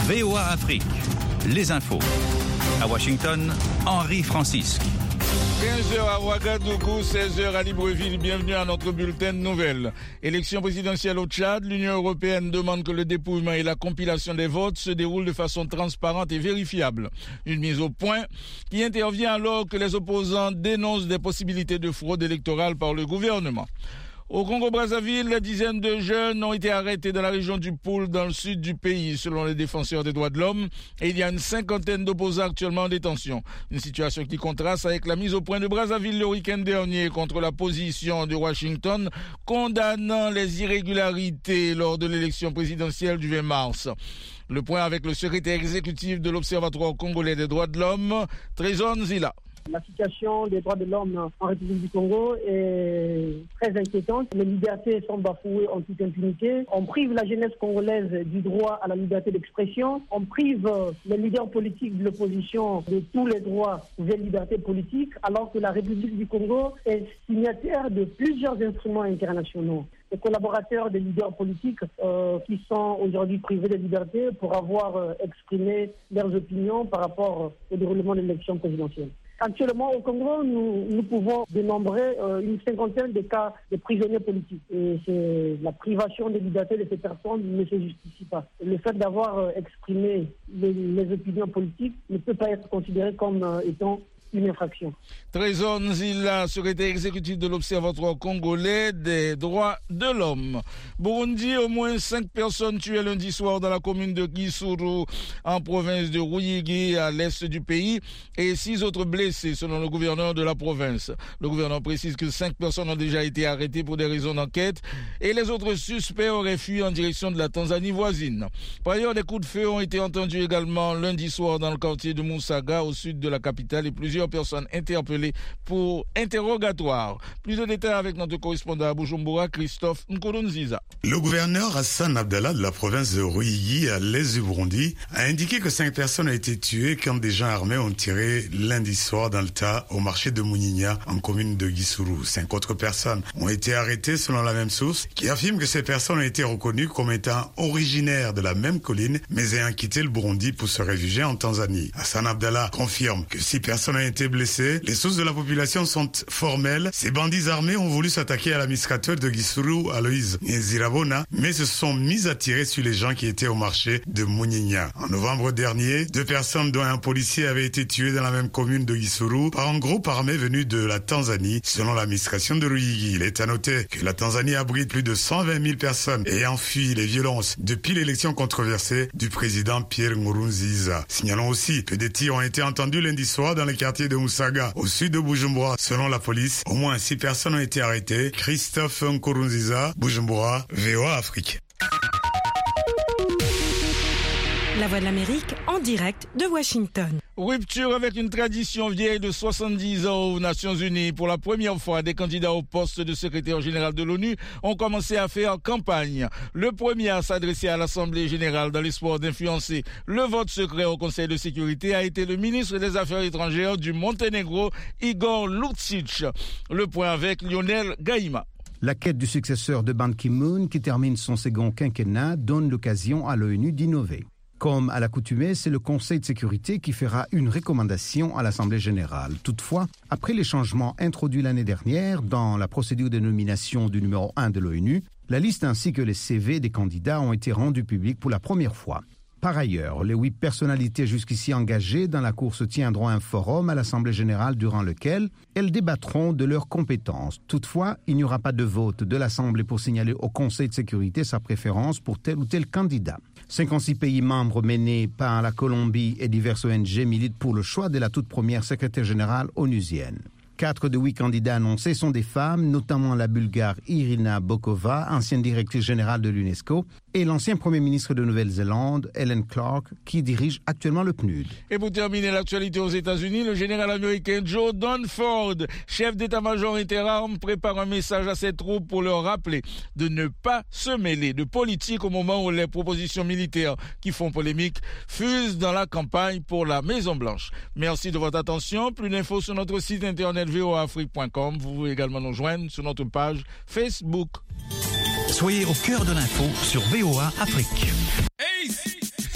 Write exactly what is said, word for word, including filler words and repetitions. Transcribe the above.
V O A Afrique, les infos. À Washington, Henri Francisque. quinze heures à Ouagadougou, seize heures à Libreville. Bienvenue à notre bulletin de nouvelles. Élection présidentielle au Tchad. L'Union européenne demande que le dépouillement et la compilation des votes se déroulent de façon transparente et vérifiable. Une mise au point qui intervient alors que les opposants dénoncent des possibilités de fraude électorale par le gouvernement. Au Congo-Brazzaville, des dizaines de jeunes ont été arrêtés dans la région du Poul, dans le sud du pays, selon les défenseurs des droits de l'homme. Et il y a une cinquantaine d'opposants actuellement en détention. Une situation qui contraste avec la mise au point de Brazzaville le week-end dernier contre la position de Washington, condamnant les irrégularités lors de l'élection présidentielle du vingt mars. Le point avec le secrétaire exécutif de l'Observatoire congolais des droits de l'homme, Trésor Nzila. La situation des droits de l'homme en République du Congo est très inquiétante. Les libertés sont bafouées en toute impunité. On prive la jeunesse congolaise du droit à la liberté d'expression. On prive les leaders politiques de l'opposition de tous les droits des libertés politiques, alors que la République du Congo est signataire de plusieurs instruments internationaux. Les collaborateurs des leaders politiques euh, qui sont aujourd'hui privés de liberté pour avoir euh, exprimé leurs opinions par rapport au déroulement de l'élection présidentielle. Actuellement, au Congo, nous, nous pouvons dénombrer euh, une cinquantaine de cas de prisonniers politiques. Et c'est la privation de liberté de ces personnes ne se justifie pas. Le fait d'avoir euh, exprimé les, les opinions politiques ne peut pas être considéré comme euh, étant une infraction. Trésor Nzila, secrétaire exécutif de l'Observatoire congolais des droits de l'homme. Burundi, au moins cinq personnes tuées lundi soir dans la commune de Gisuru, en province de Ruyigi, à l'est du pays, et six autres blessés, selon le gouverneur de la province. Le gouverneur précise que cinq personnes ont déjà été arrêtées pour des raisons d'enquête, et les autres suspects auraient fui en direction de la Tanzanie voisine. Par ailleurs, des coups de feu ont été entendus également lundi soir dans le quartier de Moussaga, au sud de la capitale, et plusieurs personnes interpellées pour interrogatoire. Plus de détails avec notre correspondant à Bujumbura, Christophe Nkurunziza. Le gouverneur Hassan Abdallah de la province de Ruyigi, à l'est du Burundi, a indiqué que cinq personnes ont été tuées quand des gens armés ont tiré lundi soir dans le tas au marché de Mouninia, en commune de Gisuru. Cinq autres personnes ont été arrêtées selon la même source, qui affirme que ces personnes ont été reconnues comme étant originaires de la même colline, mais ayant quitté le Burundi pour se réfugier en Tanzanie. Hassan Abdallah confirme que six personnes ont été blessées. Les sources de la population sont formelles. Ces bandits armés ont voulu s'attaquer à l'administrateur de Gisuru, Aloïse Nzirabona, mais se sont mis à tirer sur les gens qui étaient au marché de Mouninia. En novembre dernier, deux personnes dont un policier avaient été tuées dans la même commune de Gisuru par un groupe armé venu de la Tanzanie, selon l'administration de Ruyigi. Il est à noter que la Tanzanie abrite plus de cent vingt mille personnes ayant fui les violences depuis l'élection controversée du président Pierre Nkurunziza. Signalons aussi que des tirs ont été entendus lundi soir dans les quartiers de Moussaga, au sud de Bujumbura. Selon la police, au moins six personnes ont été arrêtées. Christophe Nkurunziza, Bujumbura, V O A Afrique. La Voix de l'Amérique en direct de Washington. Rupture avec une tradition vieille de soixante-dix ans aux Nations Unies. Pour la première fois, des candidats au poste de secrétaire général de l'ONU ont commencé à faire campagne. Le premier à s'adresser à l'Assemblée générale dans l'espoir d'influencer le vote secret au Conseil de sécurité a été le ministre des Affaires étrangères du Monténégro, Igor Lucic. Le point avec Lionel Gaïma. La quête du successeur de Ban Ki-moon, qui termine son second quinquennat, donne l'occasion à l'ONU d'innover. Comme à l'accoutumée, c'est le Conseil de sécurité qui fera une recommandation à l'Assemblée générale. Toutefois, après les changements introduits l'année dernière dans la procédure de nomination du numéro un de l'ONU, la liste ainsi que les C V des candidats ont été rendus publics pour la première fois. Par ailleurs, les huit personnalités jusqu'ici engagées dans la course tiendront un forum à l'Assemblée générale durant lequel elles débattront de leurs compétences. Toutefois, il n'y aura pas de vote de l'Assemblée pour signaler au Conseil de sécurité sa préférence pour tel ou tel candidat. cinquante-six pays membres menés par la Colombie et diverses O N G militent pour le choix de la toute première secrétaire générale onusienne. Quatre de huit candidats annoncés sont des femmes, notamment la Bulgare Irina Bokova, ancienne directrice générale de l'UNESCO, et l'ancien Premier ministre de Nouvelle-Zélande, Helen Clark, qui dirige actuellement le P N U D. Et pour terminer l'actualité aux États-Unis, le général américain Joe Dunford, chef d'état-major interarmes, prépare un message à ses troupes pour leur rappeler de ne pas se mêler de politique au moment où les propositions militaires qui font polémique fusent dans la campagne pour la Maison-Blanche. Merci de votre attention. Plus d'infos sur notre site internet v o a afrique point com. Vous pouvez également nous joindre sur notre page Facebook. Soyez au cœur de l'info sur V O A Afrique. Hey!